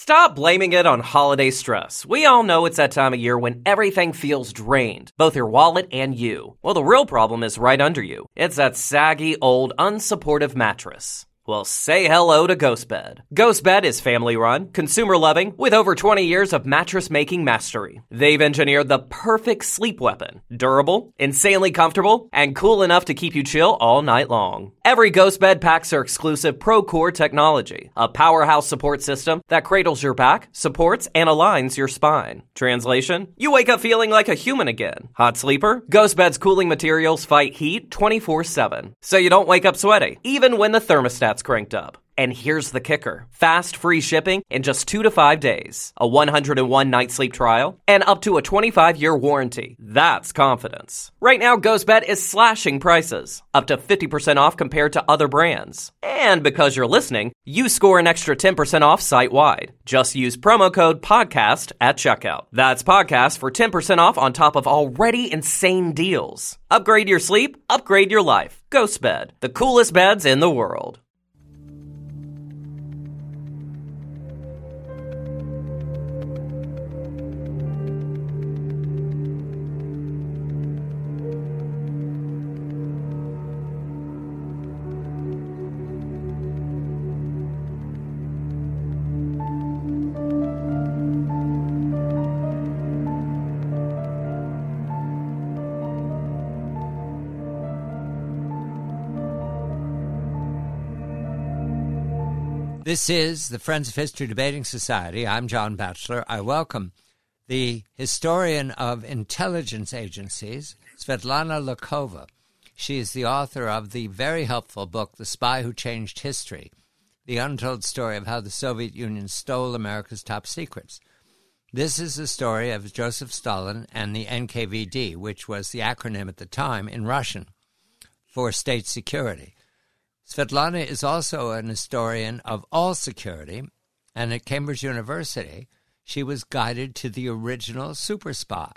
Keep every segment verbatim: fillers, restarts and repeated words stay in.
Stop blaming it on holiday stress. We all know it's that time of year when everything feels drained, both your wallet and you. Well, the real problem is right under you. It's that saggy, old, unsupportive mattress. Well, say hello to GhostBed. GhostBed is family-run, consumer-loving, with over twenty years of mattress-making mastery. They've engineered the perfect sleep weapon. Durable, insanely comfortable, and cool enough to keep you chill all night long. Every GhostBed packs their exclusive ProCore technology, a powerhouse support system that cradles your back, supports, and aligns your spine. Translation? You wake up feeling like a human again. Hot sleeper? GhostBed's cooling materials fight heat twenty-four seven, so you don't wake up sweaty, even when the thermostat's cranked up. And here's the kicker. Fast, free shipping in just two to five days. A one hundred one night sleep trial, and up to a twenty-five year warranty. That's confidence. Right now, GhostBed is slashing prices. Up to fifty percent off compared to other brands. And because you're listening, you score an extra ten percent off site-wide. Just use promo code PODCAST at checkout. That's PODCAST for ten percent off on top of already insane deals. Upgrade your sleep, upgrade your life. GhostBed, the coolest beds in the world. This is the Friends of History Debating Society. I'm John Batchelor. I welcome the historian of intelligence agencies, Svetlana Lukhova. She is the author of the very helpful book, The Spy Who Changed History, the untold story of how the Soviet Union stole America's top secrets. This is the story of Joseph Stalin and the N K V D, which was the acronym at the time in Russian for state security. Svetlana is also an historian of all security, and at Cambridge University, she was guided to the original super spy,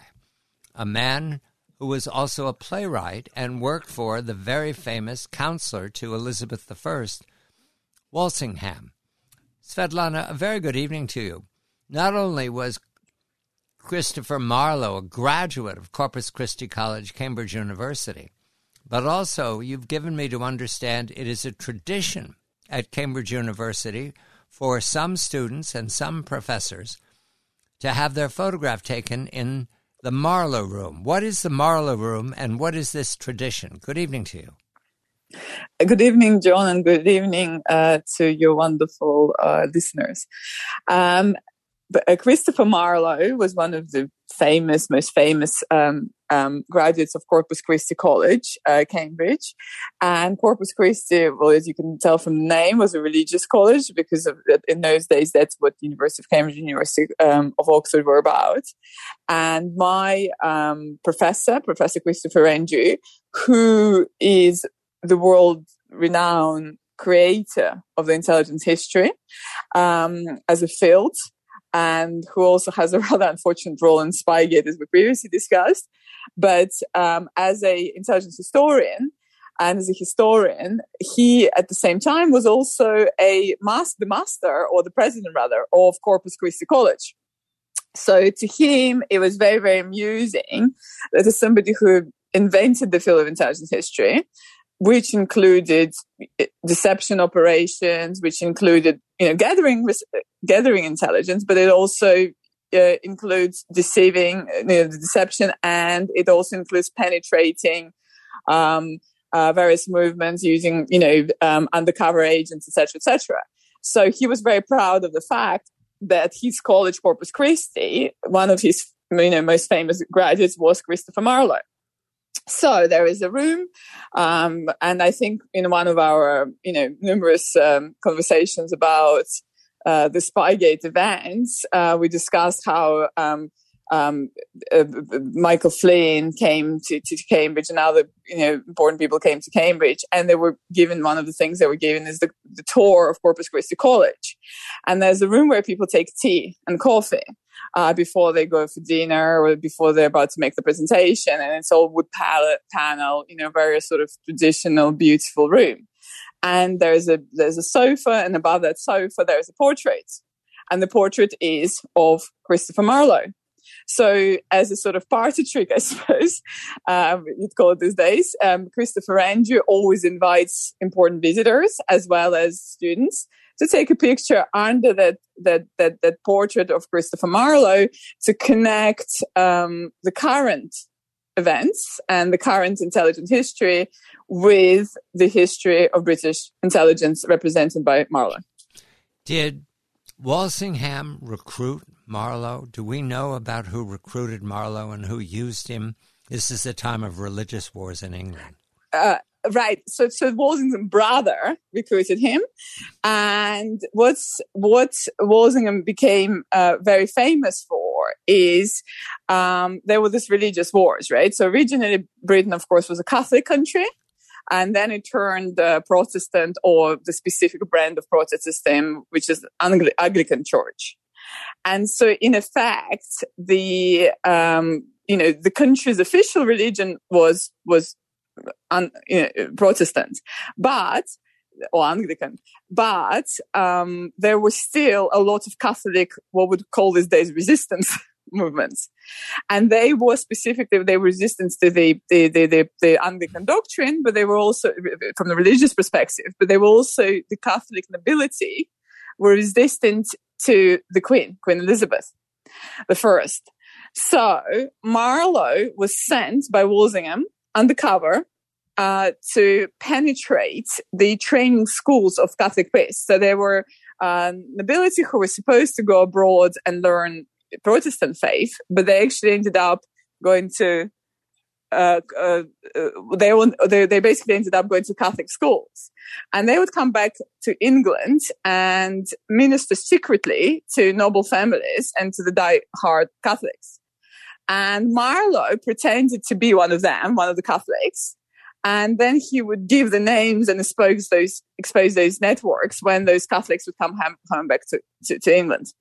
a man who was also a playwright and worked for the very famous counselor to Elizabeth the First, Walsingham. Svetlana, a very good evening to you. Not only was Christopher Marlowe a graduate of Corpus Christi College, Cambridge University, but also, you've given me to understand it is a tradition at Cambridge University for some students and some professors to have their photograph taken in the Marlowe Room. What is the Marlowe Room, and what is this tradition? Good evening to you. Good evening, John, and good evening uh, to your wonderful uh, listeners. Um, but, uh, Christopher Marlowe was one of the famous, most famous um, um, graduates of Corpus Christi College, uh, Cambridge. And Corpus Christi, well, as you can tell from the name, was a religious college because of, in those days, that's what the University of Cambridge and University um, of Oxford were about. And my um, professor, Professor Christopher Renju, who is the world-renowned creator of the intelligence history um, as a field, and who also has a rather unfortunate role in Spygate, as we previously discussed. But um, as a intelligence historian and as a historian, he at the same time was also a mas- the master, or the president rather, of Corpus Christi College. So to him, it was very, very amusing that as somebody who invented the field of intelligence history, which included deception operations, which included, you know, gathering gathering intelligence, but it also uh, includes deceiving, you know, the deception, and it also includes penetrating um, uh, various movements using, you know, um, undercover agents, et cetera, et cetera. So he was very proud of the fact that his college, Corpus Christi, one of his, you know, most famous graduates was Christopher Marlowe. So there is a room, um, and I think in one of our, you know, numerous um, conversations about uh, the Spygate events, uh, we discussed how um, um, uh, Michael Flynn came to, to Cambridge, and other, you know, important people came to Cambridge, and they were given, one of the things they were given is the, the tour of Corpus Christi College, and there's a room where people take tea and coffee Uh, before they go for dinner or before they're about to make the presentation. And it's all wood palette panel, you know, very sort of traditional, beautiful room. And there's a, there's a sofa, and above that sofa, there's a portrait. and the portrait is of Christopher Marlowe. So as a sort of party trick, I suppose, um, you'd call it these days, um, Christopher Andrew always invites important visitors as well as students to take a picture under that that that, that portrait of Christopher Marlowe to connect um, the current events and the current intelligence history with the history of British intelligence represented by Marlowe. Did Walsingham recruit Marlowe? Do we know about who recruited Marlowe and who used him? This is a time of religious wars in England. Uh, right. So, so Walsingham's brother recruited him, and what's what Walsingham became uh, very famous for is um, there were these religious wars, right? So originally, Britain, of course, was a Catholic country. And then it turned uh, Protestant, or the specific brand of Protestantism, which is Angli- Anglican Church. And so, in effect, the um, you know the country's official religion was was un, you know, Protestant, but or Anglican, but um, there was still a lot of Catholic, what we would call these days, resistance movements, and they were specifically they were resistant to the the, the the the Anglican doctrine, but they were also from the religious perspective, but they were also the Catholic nobility were resistant to the Queen, Queen Elizabeth the First. So Marlowe was sent by Walsingham undercover uh, to penetrate the training schools of Catholic priests. So there were uh, nobility who were supposed to go abroad and learn Protestant faith, but they actually ended up going to uh, uh, they, they they basically ended up going to Catholic schools, and they would come back to England and minister secretly to noble families and to the die-hard Catholics. And Marlowe pretended to be one of them, one of the Catholics, and then he would give the names and expose those expose those networks when those Catholics would come home, home back to, to, to England.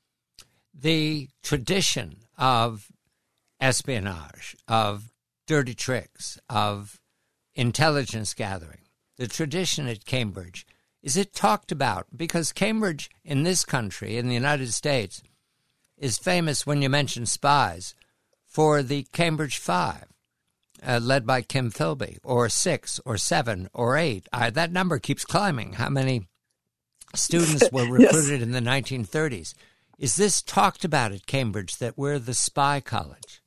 The tradition of espionage, of dirty tricks, of intelligence gathering, the tradition at Cambridge, is it talked about? Because Cambridge in this country, in the United States, is famous when you mention spies for the Cambridge Five, uh, led by Kim Philby, or six, or seven, or eight. I, that number keeps climbing. How many students were recruited yes. in the nineteen thirties? Is this talked about at Cambridge, that we're the spy college?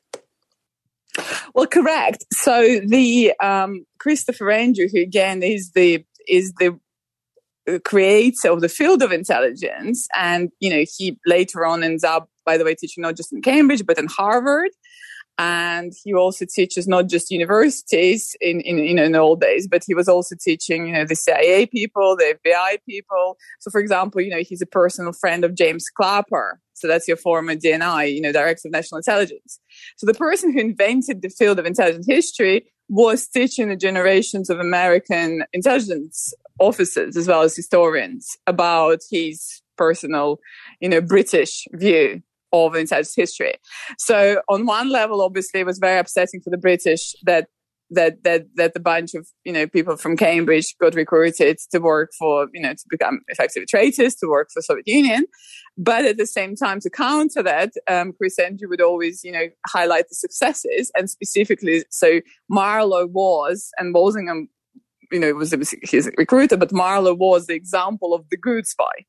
Well, correct. So the um, Christopher Andrew, who again is the is the creator of the field of intelligence, and you know he later on ends up, by the way, teaching not just in Cambridge but in Harvard, and he also teaches not just universities in, in you know in the old days, but he was also teaching you know the C I A people, the F B I people. So, for example, you know he's a personal friend of James Clapper. So that's your former D N I, you know, Director of National Intelligence. So the person who invented the field of intelligence history was teaching the generations of American intelligence officers as well as historians about his personal, you know, British view of intelligence history. So on one level, obviously, it was very upsetting for the British that that that that the bunch of you know people from Cambridge got recruited to work for you know to become effective traitors, to work for the Soviet Union. But at the same time, to counter that, um, Chris Andrew would always you know highlight the successes, and specifically, so Marlowe was, and Walsingham, you know, was his recruiter, but Marlowe was the example of the good spy.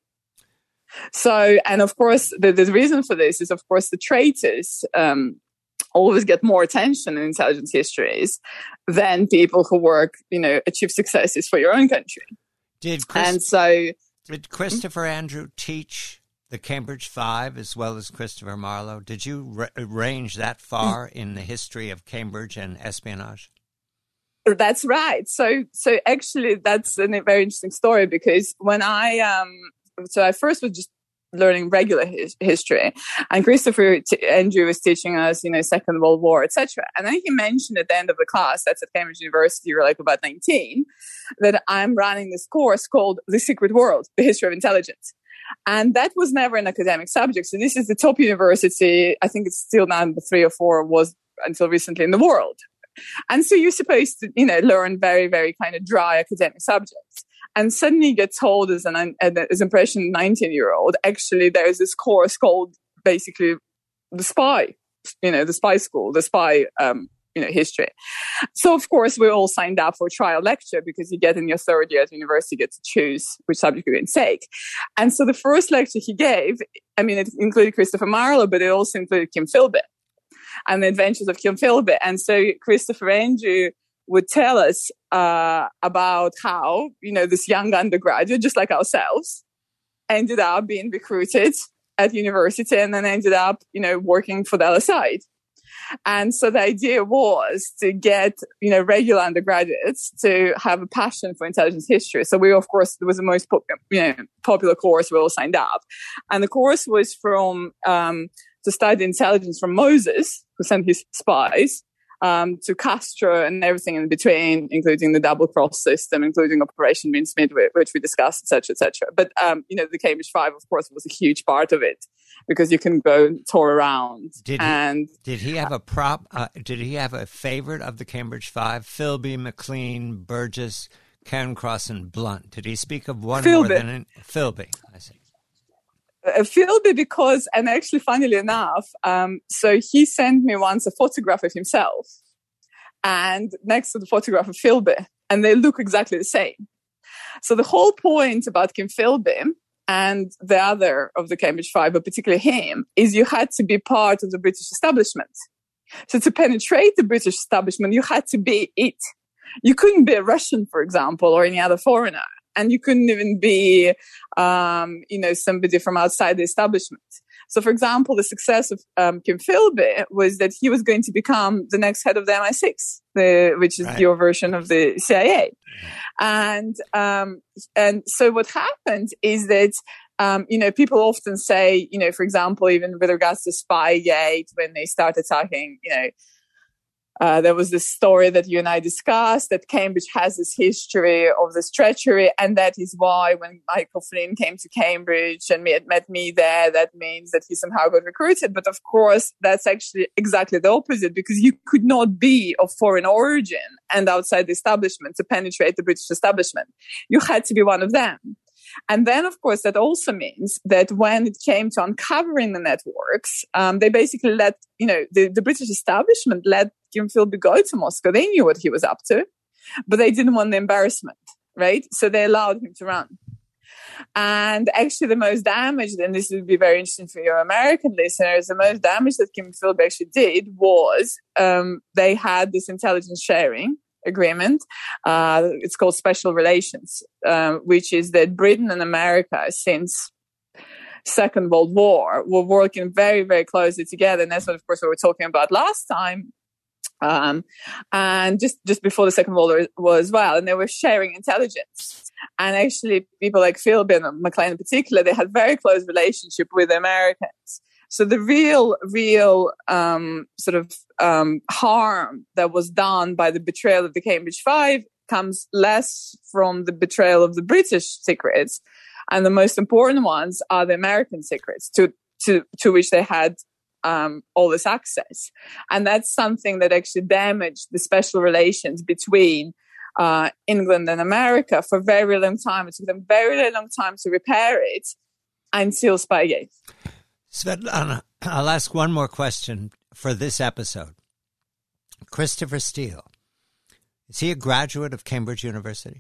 So, and of course, the, the reason for this is, of course, the traitors um, always get more attention in intelligence histories than people who work, you know, achieve successes for your own country. Did Chris- and so, did Christopher Andrew teach the Cambridge Five as well as Christopher Marlowe? Did you r- range that far in the history of Cambridge and espionage? That's right. So, so actually, that's a very interesting story, because when I um. So I first was just learning regular his, history, and Christopher T- Andrew was teaching us, you know, Second World War, et cetera. And then he mentioned at the end of the class, that's at Cambridge University, you're like about nineteen, that I'm running this course called The Secret World, The History of Intelligence. And that was never an academic subject. So this is the top university, I think it's still number three or four, was until recently, in the world. And so you're supposed to, you know, learn very, very kind of dry academic subjects. and suddenly you get told as an as impression nineteen year old, actually there is this course called basically the spy, you know, the spy school, the spy, um, you know, history. So of course we all signed up for a trial lecture, because you get in your third year at university, you get to choose which subject you're going to take. And so the first lecture he gave, I mean, it included Christopher Marlowe, but it also included Kim Philby and the adventures of Kim Philby. And so Christopher Andrew would tell us uh, about how, you know, this young undergraduate, just like ourselves, ended up being recruited at university and then ended up, you know, working for the other side. And so the idea was to get, you know, regular undergraduates to have a passion for intelligence history. So we, of course, it was the most pop- you know, popular course. We all signed up. And the course was from um, to study intelligence from Moses, who sent his spies, um, to Castro and everything in between, including the double cross system, including Operation Mincemeat, which we discussed, et cetera, et cetera. But, um, you know, the Cambridge Five, of course, was a huge part of it, because you can go and tour around. Did and he, did he have a prop? Uh, did he have a favorite of the Cambridge Five? Philby, McLean, Burgess, Cairncross, and Blunt. Did he speak of one Philby. more than an, Philby? I see. Uh, Philby, because, and actually, funnily enough, um, so he sent me once a photograph of himself, and next to the photograph of Philby, and they look exactly the same. So the whole point about Kim Philby and the other of the Cambridge Five, but particularly him, is you had to be part of the British establishment. So to penetrate the British establishment, you had to be it. You couldn't be a Russian, for example, or any other foreigner. And you couldn't even be, um, you know, somebody from outside the establishment. So, for example, the success of um, Kim Philby was that he was going to become the next head of the M I six, the, which is right. your version of the C I A. And um, and so what happened is that, um, you know, people often say, you know, for example, even with regards to Spygate, when they started talking, you know, Uh, there was this story that you and I discussed, that Cambridge has this history of this treachery, and that is why when Michael Flynn came to Cambridge and met, met me there, that means that he somehow got recruited. But of course, that's actually exactly the opposite, because you could not be of foreign origin and outside the establishment to penetrate the British establishment. You had to be one of them. And then, of course, that also means that when it came to uncovering the networks, um, they basically let, you know, the, the British establishment let Kim Philby go to Moscow. They knew what he was up to, but they didn't want the embarrassment, right? So they allowed him to run. And actually the most damaged, and this would be very interesting for your American listeners, the most damage that Kim Philby actually did was um, they had this intelligence sharing agreement. Uh, it's called Special Relations, uh, which is that Britain and America, since Second World War, were working very, very closely together. And that's what, of course, we were talking about last time. Um, and just, just before the Second World War as well. And they were sharing intelligence. And actually, people like Philby and McLean in particular, they had very close relationship with the Americans. So the real, real um, sort of um, harm that was done by the betrayal of the Cambridge Five comes less from the betrayal of the British secrets, and the most important ones are the American secrets to to to which they had um, all this access, and that's something that actually damaged the special relations between uh, England and America for a very long time. It took them a very, very long time to repair it until Spygate. Svetlana, I'll ask one more question for this episode. Christopher Steele, is he a graduate of Cambridge University?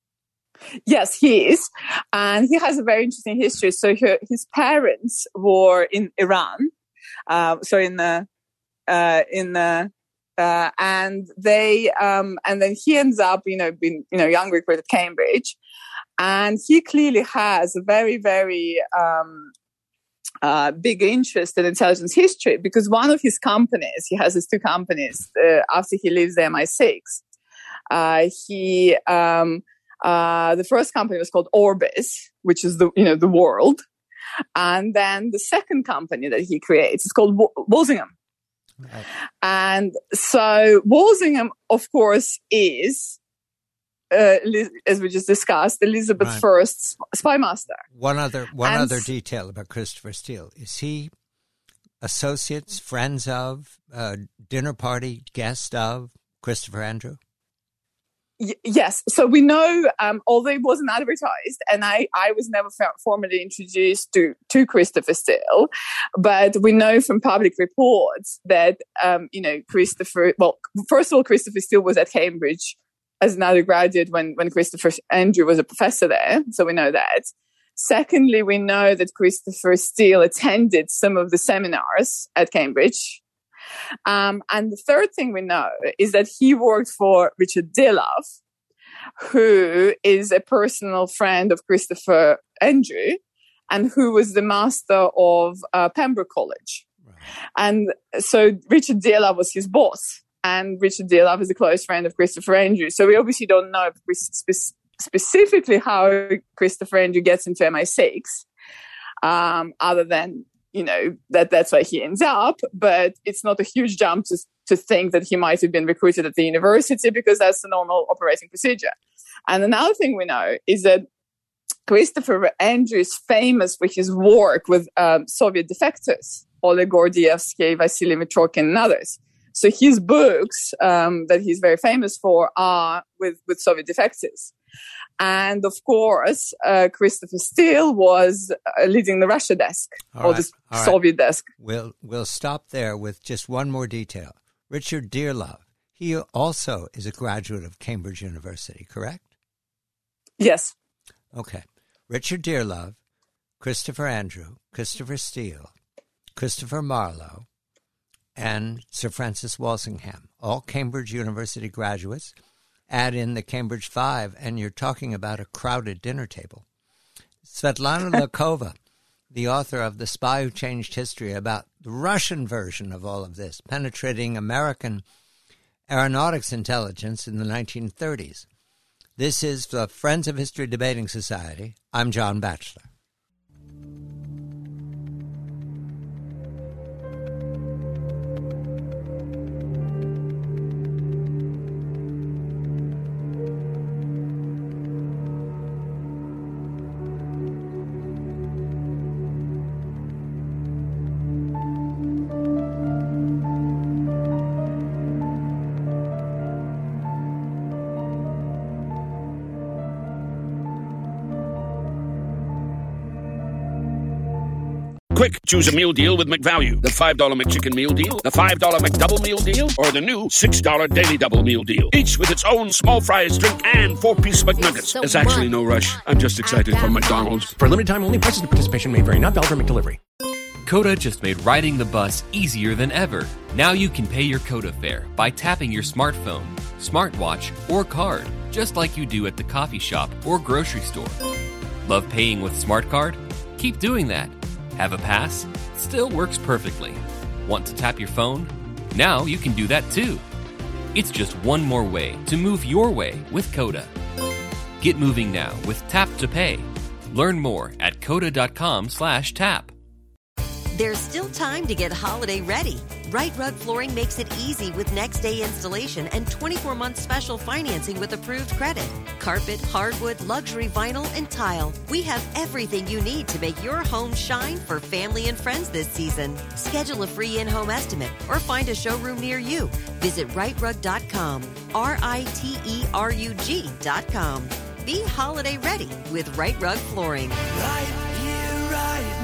Yes, he is. And he has a very interesting history. So he, his parents were in Iran, uh, so in the, uh, in the, uh, and they, um, and then he ends up, you know, being, you know, young recruit at Cambridge. And he clearly has a very, very, um, Uh, big interest in intelligence history, because one of his companies, he has his two companies, uh, after he leaves the M I six, uh, he, um, uh, the first company was called Orbis, which is the, you know, the world. And then the second company that he creates is called w- Walsingham. Right. And so Walsingham, of course, is, Uh, as we just discussed, Elizabeth right. First's spy master. One other, one and other detail about Christopher Steele: is he associates, friends of, uh, dinner party guest of Christopher Andrew? Y- yes. So we know, um, although it wasn't advertised, and I, I was never formally introduced to, to Christopher Steele, but we know from public reports that, um, you know, Christopher, well, first of all, Christopher Steele was at Cambridge as an undergraduate when, when Christopher Andrew was a professor there. So we know that. Secondly, we know that Christopher Steele attended some of the seminars at Cambridge. Um, and the third thing we know is that he worked for Richard Dearlove, who is a personal friend of Christopher Andrew and who was the master of uh, Pembroke College. Right. And so Richard Dearlove was his boss, and Richard Dearlove is a close friend of Christopher Andrew. So we obviously don't know spe- specifically how Christopher Andrew gets into M I six, um, other than you know, that that's where he ends up, but it's not a huge jump to, to think that he might have been recruited at the university because that's the normal operating procedure. And another thing we know is that Christopher Andrew is famous for his work with um, Soviet defectors, Oleg Gordievsky, Vasily Mitrokhin, and others. So his books um, that he's very famous for are with, with Soviet defectors. And of course, uh, Christopher Steele was uh, leading the Russia desk, all or right, the Soviet right. desk. We'll, we'll stop there with just one more detail. Richard Dearlove, he also is a graduate of Cambridge University, correct? Yes. Okay. Richard Dearlove, Christopher Andrew, Christopher Steele, Christopher Marlowe, and Sir Francis Walsingham, all Cambridge University graduates. Add in the Cambridge Five, and you're talking about a crowded dinner table. Svetlana Lakova, the author of The Spy Who Changed History, about the Russian version of all of this, penetrating American aeronautics intelligence in the nineteen thirties. This is the Friends of History Debating Society. I'm John Batchelor. Quick, choose a meal deal with McValue. The five dollar McChicken Meal Deal, the five dollar McDouble Meal Deal, or the new six dollar Daily Double Meal Deal. Each with its own small fries, drink, and four-piece McNuggets. So There's actually no rush. I'm just excited for McDonald's. For limited time only, prices and participation may vary. Not valid for McDelivery. Coda just made riding the bus easier than ever. Now you can pay your Coda fare by tapping your smartphone, smartwatch, or card, just like you do at the coffee shop or grocery store. Love paying with Smart Card? Keep doing that. Have a pass? Still works perfectly. Want to tap your phone? Now you can do that too. It's just one more way to move your way with Coda. Get moving now with Tap to Pay. Learn more at coda.com slash tap. There's still time to get holiday ready. Right Rug Flooring makes it easy with next day installation and twenty-four month special financing with approved credit. Carpet, hardwood, luxury vinyl, and tile. We have everything you need to make your home shine for family and friends this season. Schedule a free in-home estimate or find a showroom near you. Visit right rug dot com, R I T E R U G dot com. Be holiday ready with Right Rug Flooring. Right here, right